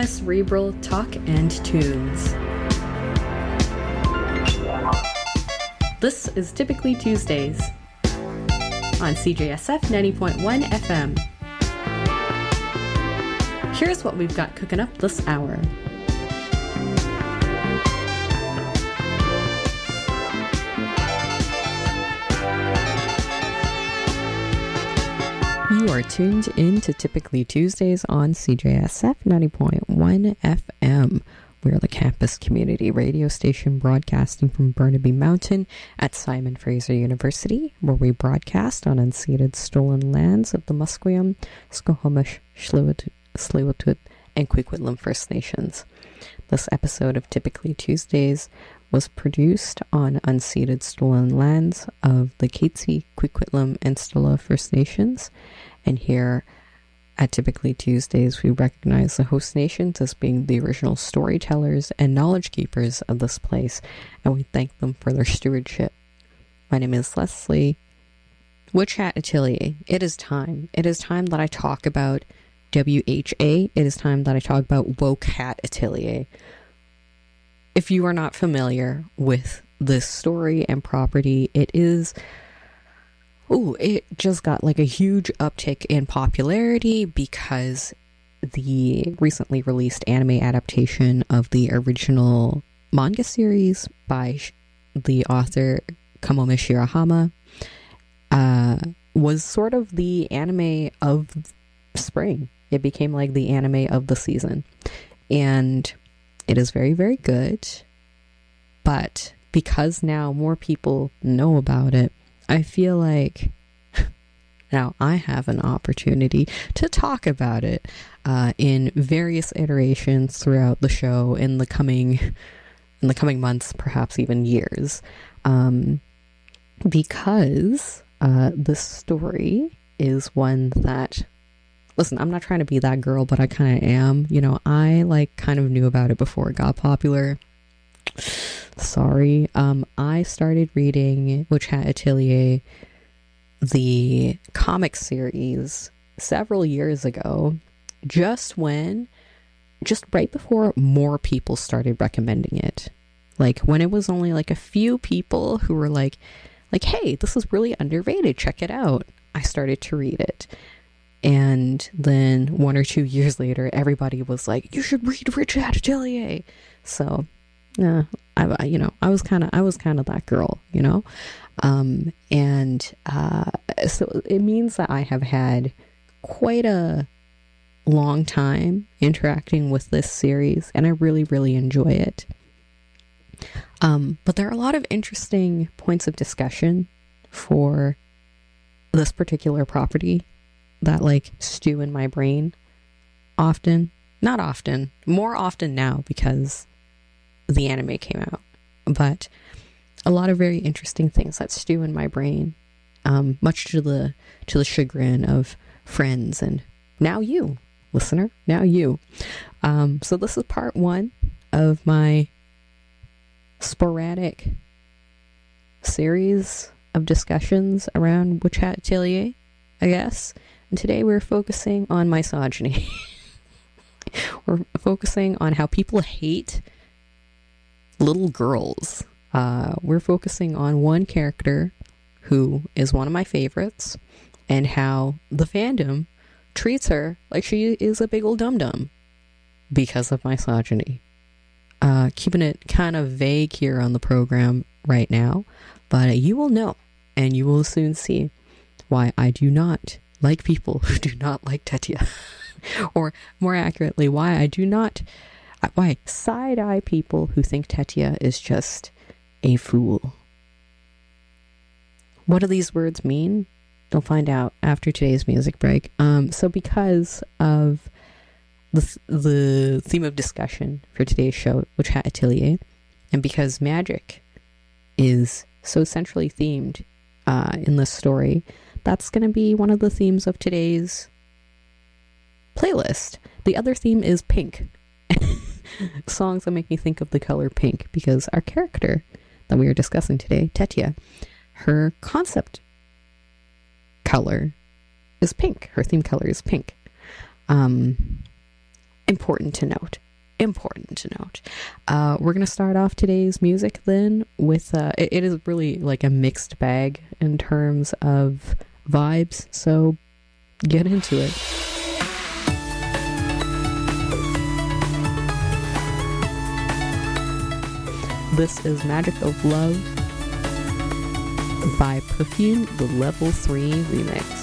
semi-cerebral talk and tunes. This is Typically Tuesdays on CJSF 90.1 FM. Here's what we've got cooking up this hour. You are tuned in to Typically Tuesdays on CJSF 90.1 FM. We're the campus community radio station broadcasting from Burnaby Mountain at Simon Fraser University, where we broadcast on unceded stolen lands of the Musqueam, Squamish, Tsleil-Waututh, and Coquitlam First Nations. This episode of Typically Tuesdays was produced on unceded stolen lands of the Katzie, Coquitlam, and Stilla First Nations. And here at Typically Tuesdays, we recognize the host nations as being the original storytellers and knowledge keepers of this place, and we thank them for their stewardship. My name is Leslie. Witch Hat Atelier. It is time. It is time that I talk about WHA. It is time that I talk about Woke Hat Atelier. If you are not familiar with this story and property, it just got like a huge uptick in popularity because the recently released anime adaptation of the original manga series by the author Kamome Shirahama was sort of the anime of spring. It became like the anime of the season. And it is very, very good. But because now more people know about it, I feel like now I have an opportunity to talk about it in various iterations throughout the show in the coming months, perhaps even years, because this story is one that, listen, I'm not trying to be that girl, but I kind of am. You know, I kind of knew about it before it got popular. Sorry. I started reading Witch Hat Atelier, the comic series, several years ago, just right before more people started recommending it. Like when it was only like a few people who were like, hey, this is really underrated, check it out. I started to read it. And then 1 or 2 years later, everybody was like, you should read Witch Hat Atelier. So, I was kind of that girl, you know? So it means that I have had quite a long time interacting with this series, and I really, really enjoy it. But there are a lot of interesting points of discussion for this particular property that stew in my brain more often now because the anime came out, but a lot of very interesting things that stew in my brain, much to the chagrin of friends and now you, listener, now you. So this is part 1 of my sporadic series of discussions around Witch Hat Atelier, I guess. And today we're focusing on misogyny. We're focusing on how people hate little girls. We're focusing on one character who is one of my favorites and how the fandom treats her like she is a big old dum-dum because of misogyny. Keeping it kind of vague here on the program right now, but you will know and you will soon see why I do not like people who do not like Tetya. Or more accurately, why side-eye people who think Tetya is just a fool. What do these words mean? You'll find out after today's music break. So because of the theme of discussion for today's show, Witch Hat Atelier, and because magic is so centrally themed in this story, that's going to be one of the themes of today's playlist. The other theme is pink. Songs that make me think of the color pink, because our character that we are discussing today, Tetya, her concept color is pink. Her theme color is pink. Important to note. We're going to start off today's music then with, it is really like a mixed bag in terms of vibes, so get into it. This is Magic of Love by Perfume, the Level 3 remix.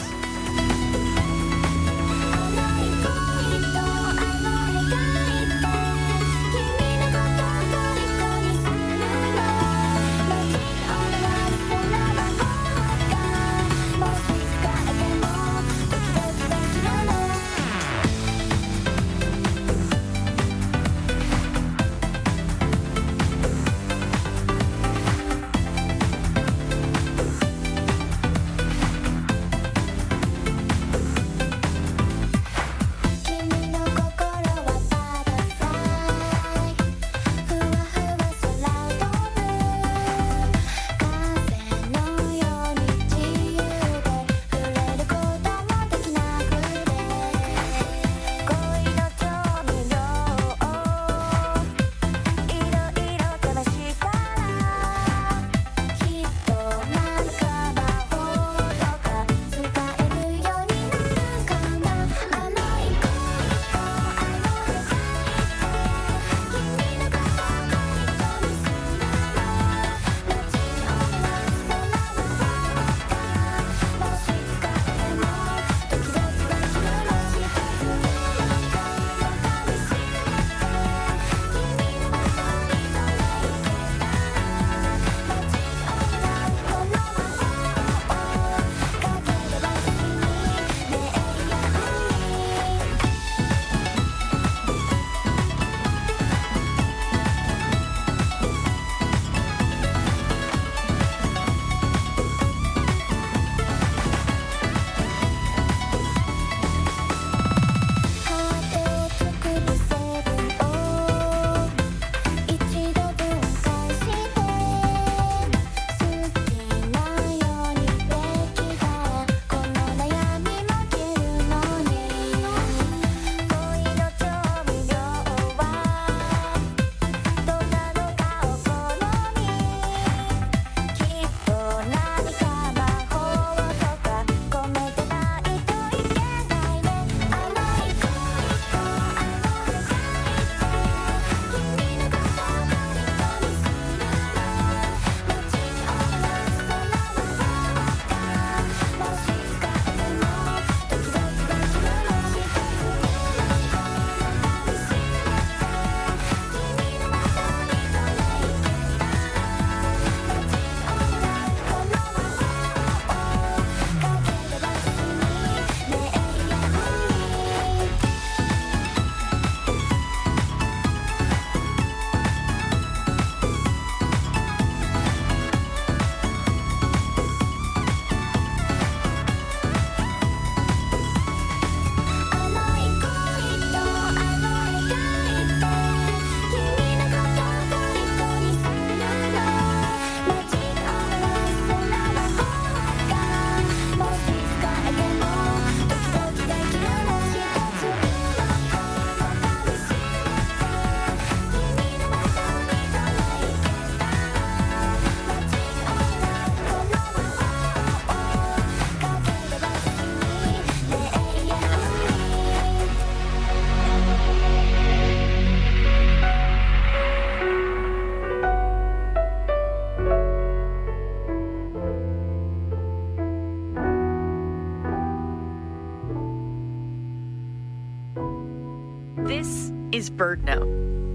is BirdNote.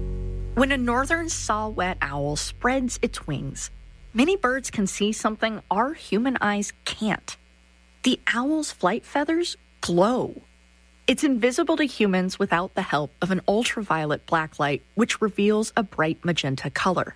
When a northern saw-whet owl spreads its wings, many birds can see something our human eyes can't. The owl's flight feathers glow. It's invisible to humans without the help of an ultraviolet blacklight, which reveals a bright magenta color.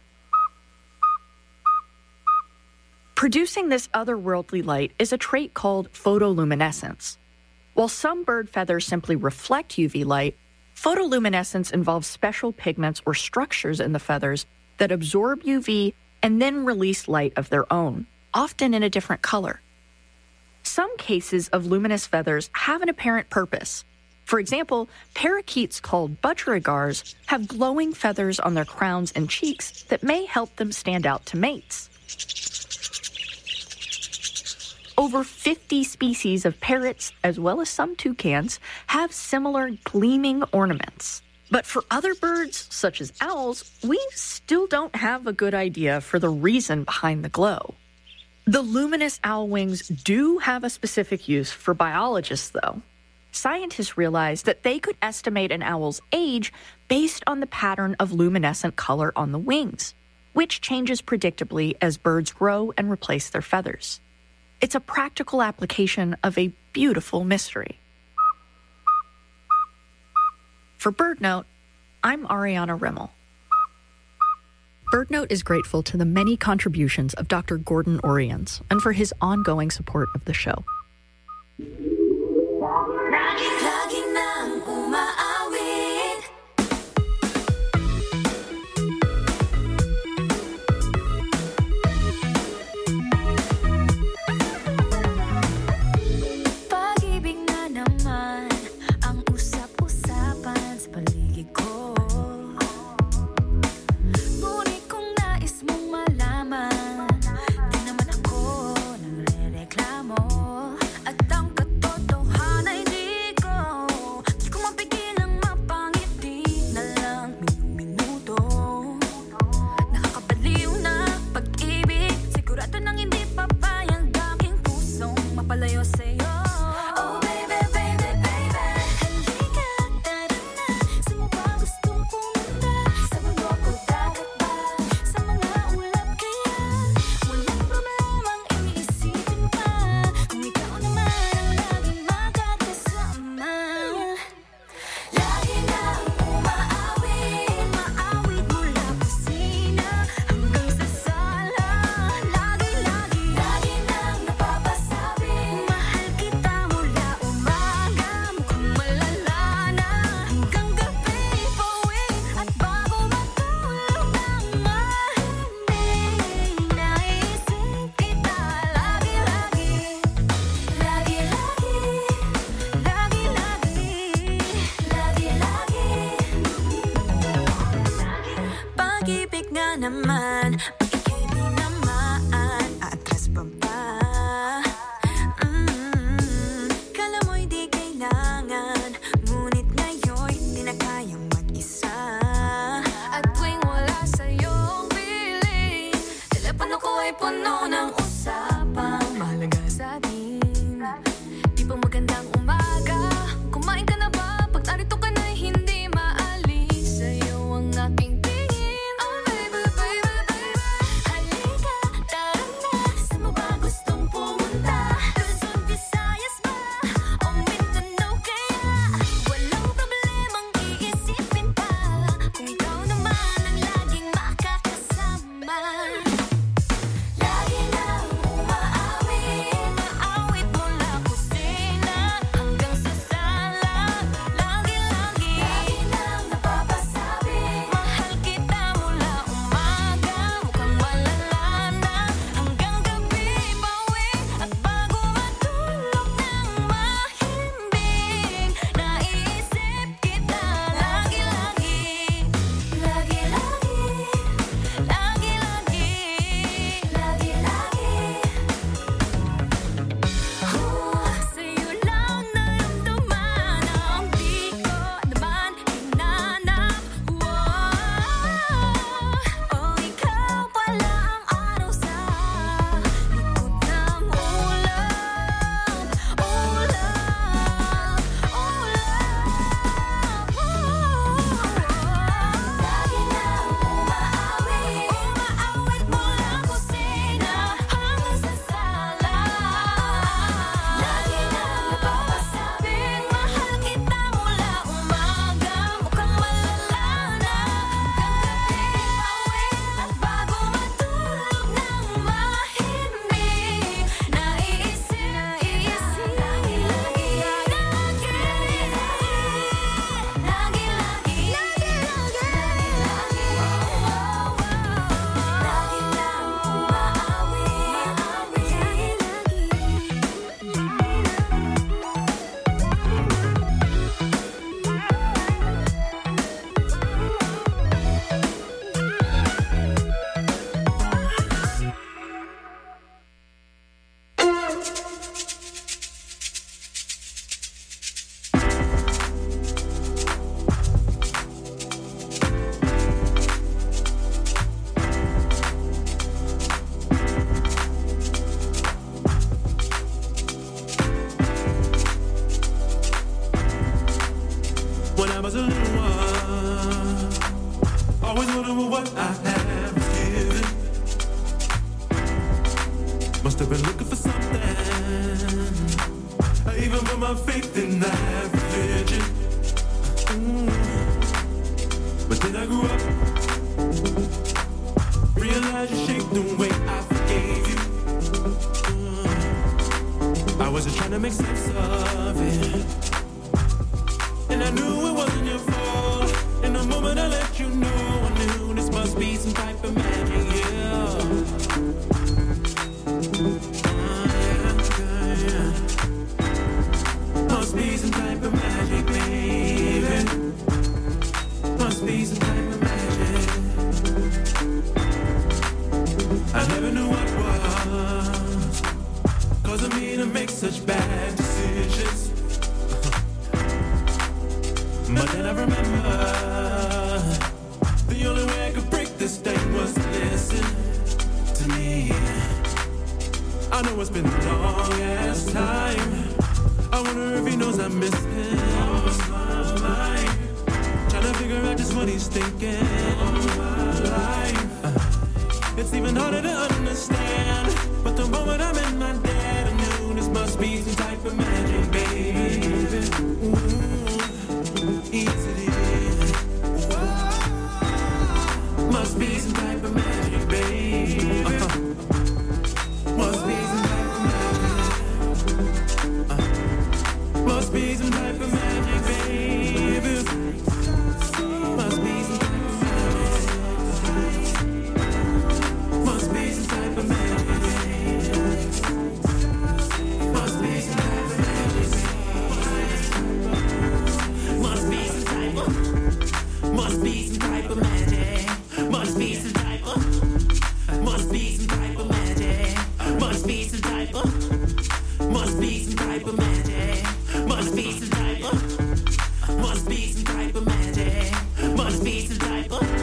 Producing this otherworldly light is a trait called photoluminescence. While some bird feathers simply reflect UV light, photoluminescence involves special pigments or structures in the feathers that absorb UV and then release light of their own, often in a different color. Some cases of luminous feathers have an apparent purpose. For example, parakeets called budgerigars have glowing feathers on their crowns and cheeks that may help them stand out to mates. Over 50 species of parrots, as well as some toucans, have similar gleaming ornaments. But for other birds, such as owls, we still don't have a good idea for the reason behind the glow. The luminous owl wings do have a specific use for biologists, though. Scientists realized that they could estimate an owl's age based on the pattern of luminescent color on the wings, which changes predictably as birds grow and replace their feathers. It's a practical application of a beautiful mystery. For BirdNote, I'm Ariana Rimmel. BirdNote is grateful to the many contributions of Dr. Gordon Oriens and for his ongoing support of the show. Always wondering what I have given. Must have been looking for something. I even put my faith in that religion. But then I grew up, realized you shaped the way I forgave you. I wasn't trying to make sense of it, and I knew it wasn't your fault. In the moment I let you know, I knew this must be some type of magic, yeah. Must be some type of magic, baby. Must be some type of magic. I never knew what was causing me to make such bad decisions. But then I remember the only way I could break this thing was to listen to me. I know it's been a long ass time. I wonder if he knows I'm missing all my life. Trying to figure out just what he's thinking all my life. It's even harder to understand. But the moment I'm in my bed, I knew this must be some type of magic, baby. Easily. Must be some type of magic, baby. Must be some type of magic. Must be some type of magic, baby. Must be some type of magic. Must be some type of magic. Must be some type of magic. Must be some type of. Must be some type of magic. Must be some type of. Must be some type of magic. Must be some type of. Must be some type of magic. Must be some type of. Must be some type of magic. Must be some type of.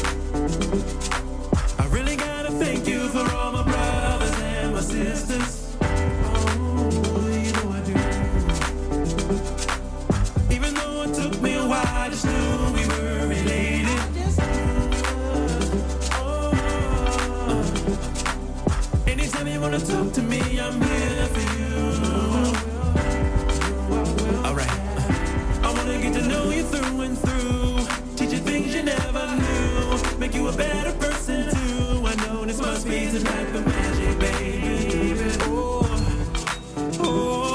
I really gotta thank you for all my brothers and my sisters. Oh, you know I do. Even though it took me a while, I just knew we were related. Oh, anytime you wanna talk to me, I'm here for you. Alright, I wanna get to know you through and through. Teach you things you never knew. Make you a better person too. I know this must be some type of magic, baby. Oh, oh,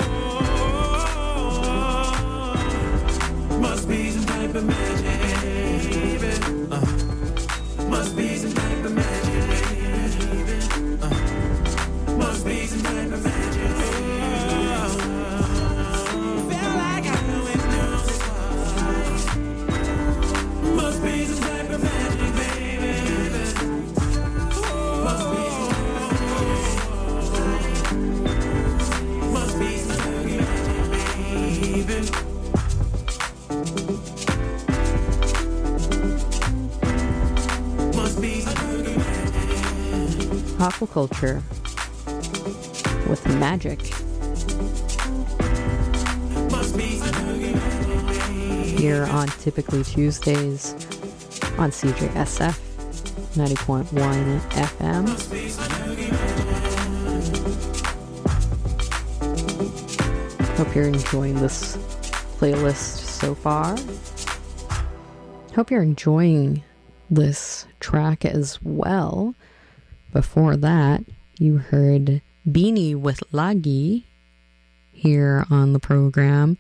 must be some type of magic, baby. Must be some type of magic, baby. Must be some type of magic, baby. Feel like I always knew this was. Must be some type of magic, baby. Must be some type of magic. Must be some type of magic, baby. Must be some type of magic. Aquaculture with magic Must be some type of magic. here on Typically Tuesdays on CJSF 90.1 FM. Must be some type of magic. Hope you're enjoying this playlist so far. Hope you're enjoying this track as well. Before that, you heard Beanie with Lagi here on the program.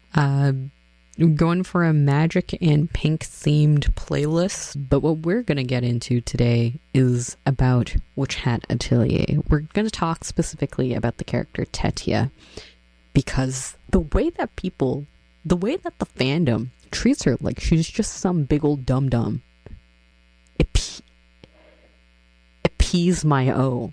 Going for a magic and pink themed playlist. But what we're going to get into today is about Witch Hat Atelier. We're going to talk specifically about the character Tetia, because the way that the fandom treats her like she's just some big old dum-dum, appease me, oh.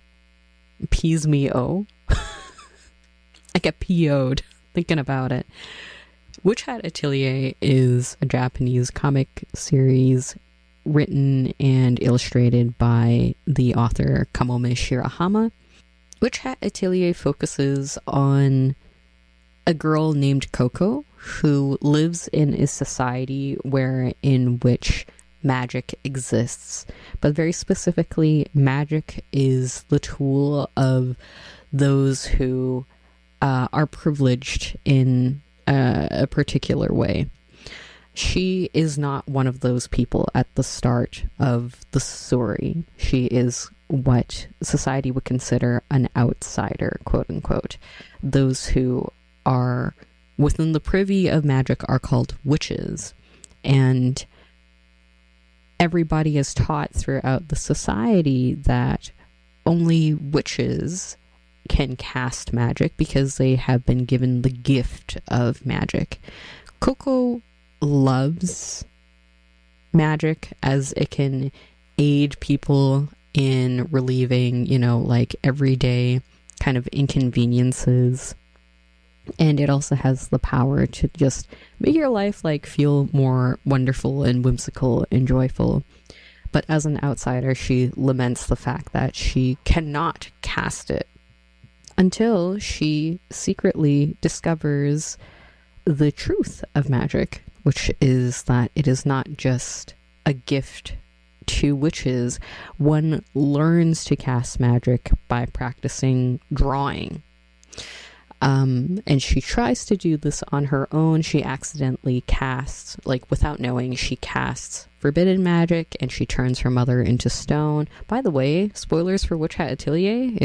I get PO'd thinking about it. Witch Hat Atelier is a Japanese comic series written and illustrated by the author Kamome Shirahama. Witch Hat Atelier focuses on a girl named Coco who lives in a society in which magic exists. But very specifically, magic is the tool of those who are privileged in a particular way. She is not one of those people at the start of the story. She is what society would consider an outsider, quote unquote. Those who are within the privy of magic are called witches. And everybody is taught throughout the society that only witches can cast magic because they have been given the gift of magic. Coco loves magic as it can aid people in relieving, like everyday kind of inconveniences. And it also has the power to just make your life feel more wonderful and whimsical and joyful. But as an outsider, she laments the fact that she cannot cast it until she secretly discovers the truth of magic, which is that it is not just a gift to witches. One learns to cast magic by practicing drawing. And she tries to do this on her own. She accidentally casts, without knowing, she casts forbidden magic, and she turns her mother into stone. By the way, spoilers for Witch Hat Atelier.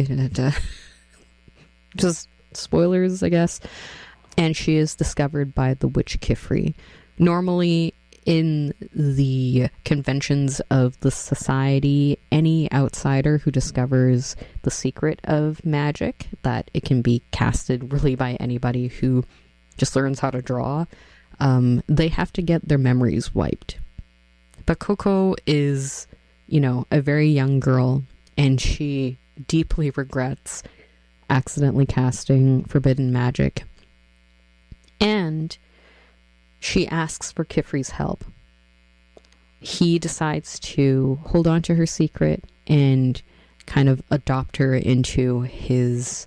Just spoilers, I guess. And she is discovered by the witch Kifri. Normally, in the conventions of the society, any outsider who discovers the secret of magic, that it can be casted really by anybody who just learns how to draw, they have to get their memories wiped. But Coco is, a very young girl, and she deeply regrets accidentally casting forbidden magic. And she asks for Kifri's help. He decides to hold on to her secret and kind of adopt her into his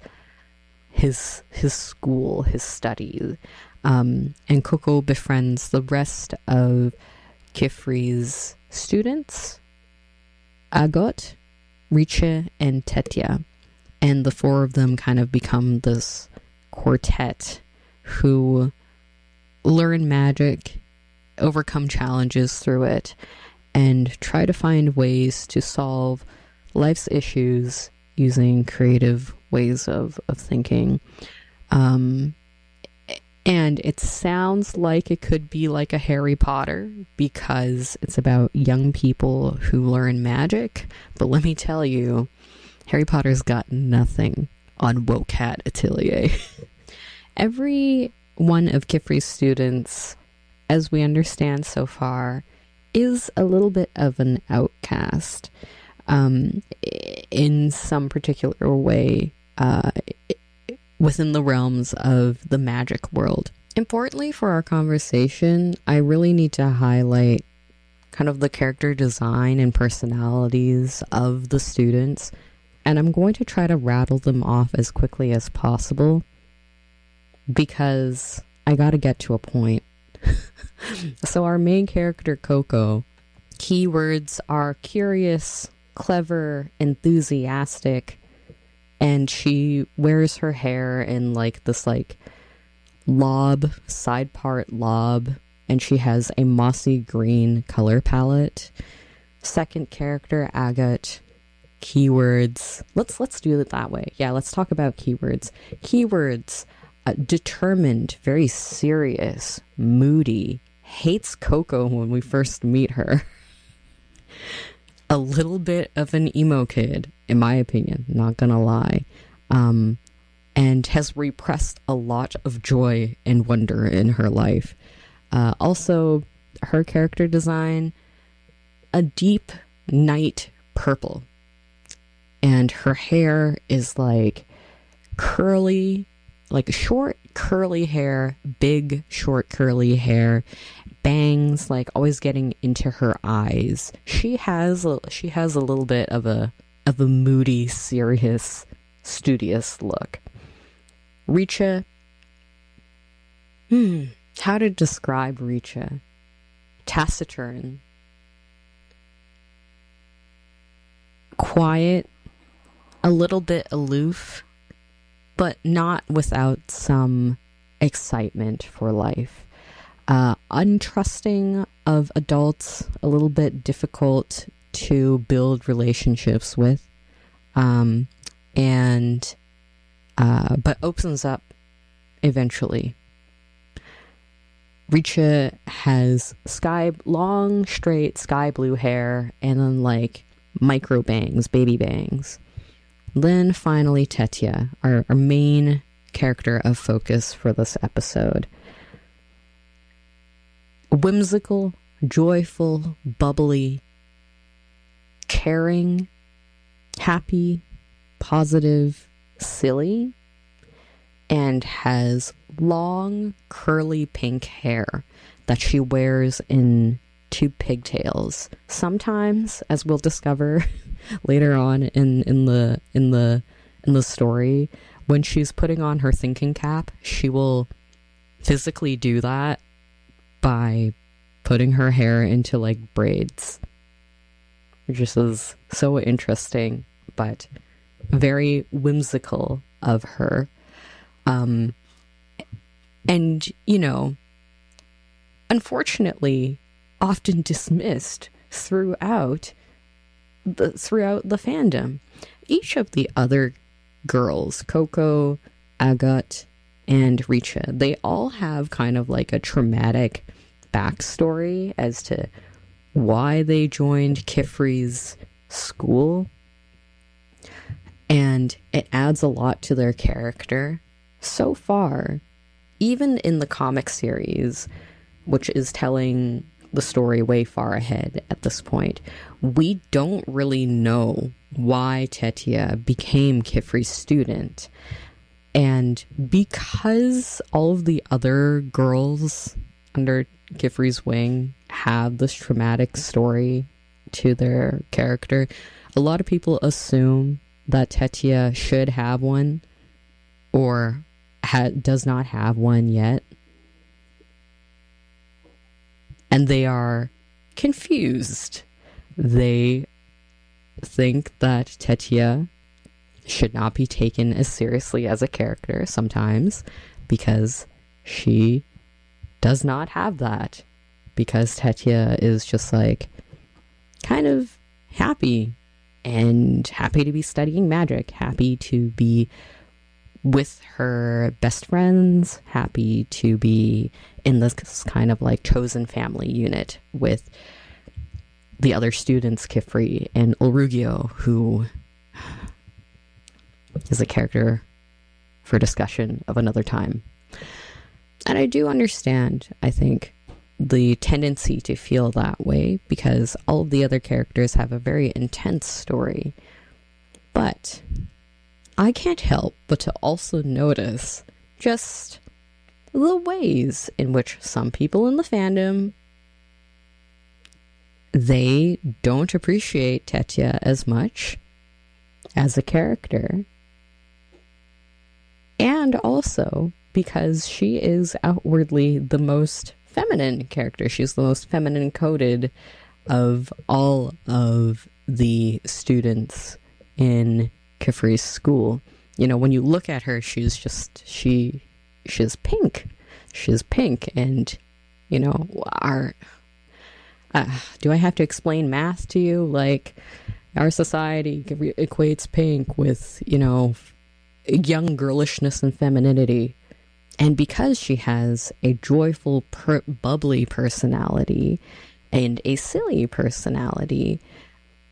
school, his study. And Coco befriends the rest of Kifri's students, Agot, Riche, and Tetya. And the four of them kind of become this quartet who learn magic, overcome challenges through it, and try to find ways to solve life's issues using creative ways of thinking. And it sounds like it could be like a Harry Potter because it's about young people who learn magic. But let me tell you, Harry Potter's got nothing on Woke Hat Atelier. Every one of Kifri's students, as we understand so far, is a little bit of an outcast in some particular way within the realms of the magic world. Importantly for our conversation, I really need to highlight kind of the character design and personalities of the students, and I'm going to try to rattle them off as quickly as possible because I gotta get to a point. So our main character, Coco, keywords are curious, clever, enthusiastic, and she wears her hair in this lob, side part lob, and she has a mossy green color palette. Second character, Agot, keywords. Let's do it that way. Yeah, let's talk about keywords. Keywords, determined, very serious, moody, hates Coco when we first meet her. A little bit of an emo kid, in my opinion, not gonna lie. And has repressed a lot of joy and wonder in her life. Also, her character design, a deep night purple. And her hair is curly, short curly hair, big short curly hair, bangs always getting into her eyes. She has a little bit of a moody, serious, studious look. Riche. How to describe Riche? Taciturn, quiet, a little bit aloof, but not without some excitement for life. Untrusting of adults, a little bit difficult to build relationships with, but opens up eventually. Richa has long, straight sky blue hair, and then like micro bangs, baby bangs. Then finally Tetya, our main character of focus for this episode. Whimsical, joyful, bubbly, caring, happy, positive, silly, and has long, curly pink hair that she wears in 2 pigtails. Sometimes, as we'll discover later on in the story, when she's putting on her thinking cap, she will physically do that by putting her hair into like braids, which is so interesting, but very whimsical of her. And, you know, unfortunately, often dismissed throughout the fandom. Each of the other girls, Coco, Agat, and Richa, they all have kind of like a traumatic backstory as to why they joined Kifri's school. And it adds a lot to their character. So far, even in the comic series, which is telling the story way far ahead at this point, we don't really know why Tetya became Kifri's student. And because all of the other girls under Kifri's wing have this traumatic story to their character, a lot of people assume that Tetya should have one, or does not have one yet. And they are confused. They think that Tetya should not be taken as seriously as a character sometimes, because she does not have that. Because Tetya is just like kind of happy, and happy to be studying magic, happy to be with her best friends, happy to be in this kind of like chosen family unit with the other students, Kifri and Olrugio, who is a character for discussion of another time. And I do understand, I think, the tendency to feel that way, because all of the other characters have a very intense story. But I can't help but to also notice just the ways in which some people in the fandom, they don't appreciate Tetya as much as a character. And also because she is outwardly the most feminine character. She's the most feminine coded of all of the students in Kifri's school. You know, when you look at her, she's pink. She's pink, and, you know, do I have to explain math to you? Like, our society equates pink with, you know, young girlishness and femininity. And because she has a joyful, bubbly personality and a silly personality,